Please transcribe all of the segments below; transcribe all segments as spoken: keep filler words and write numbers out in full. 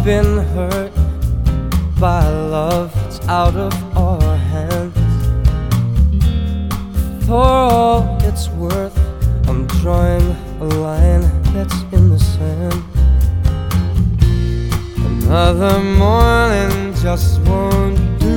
been hurt by love that's out of our hands. For all it's worth, I'm drawing a line that's in the sand. Another morning just won't do.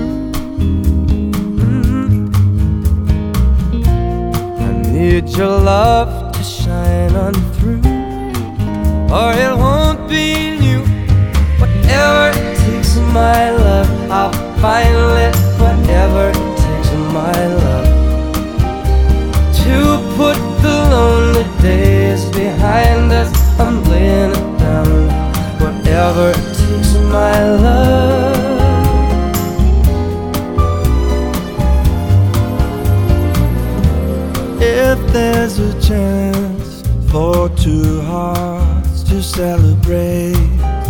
I need your love to shine on through, or it won't be new. Whatever it takes, my love, I'll find it. Whatever it takes, my love, to put the lonely days behind us. I'm laying it down. Whatever it takes, my love. If there's a chance for two hearts to celebrate,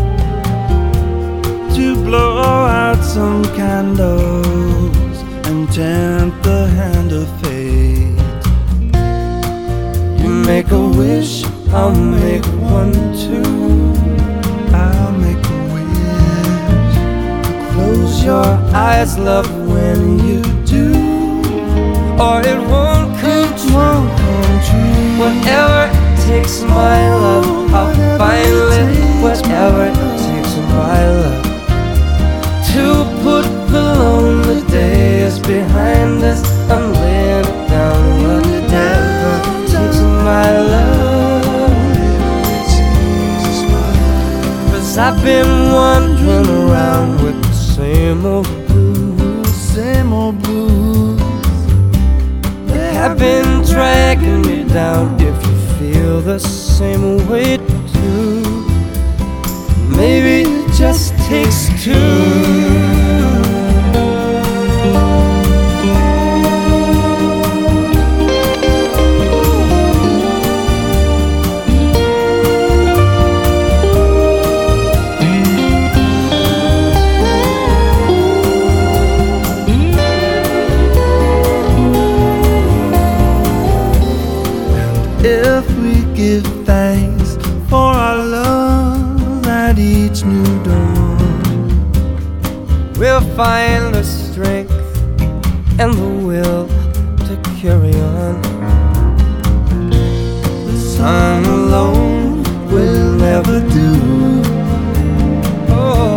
to blow out some candles and tempt the hand of fate, you make a wish, I'll make one too. I'll make a wish. Close your eyes, love, when you do, or it won't come true. Won't come true. Whatever it takes, my love, I'll find it. Whatever it takes, my love, to put the lonely days behind us. I'm laying it down. Whatever it takes, my love. 'Cause I've been wandering around with the same old blues, same old blues. they have been dragging me down. If you feel the same way too, maybe it just takes two. If we give thanks for our love at each new dawn, We'll find the strength and the will to carry on. the sun alone will never do. Oh,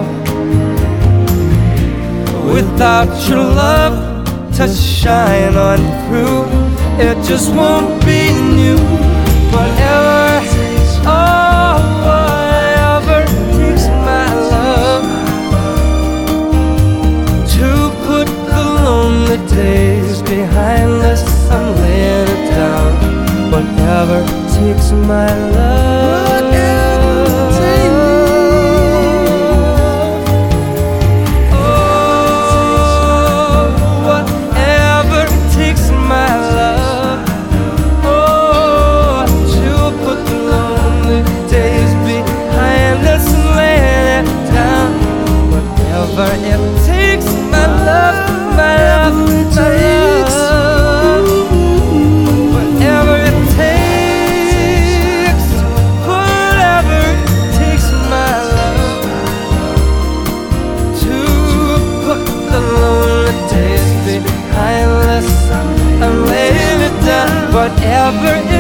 without your love to shine on through, it just won't be new. Whatever, oh, whatever takes, my love, to put the lonely days behind us. I'm laying it down. Whatever takes, my love. Whatever it takes, my love, my love, my love. Whatever it takes, whatever it takes, my love, to put the lonely days behind us. I'm laying it down. Whatever it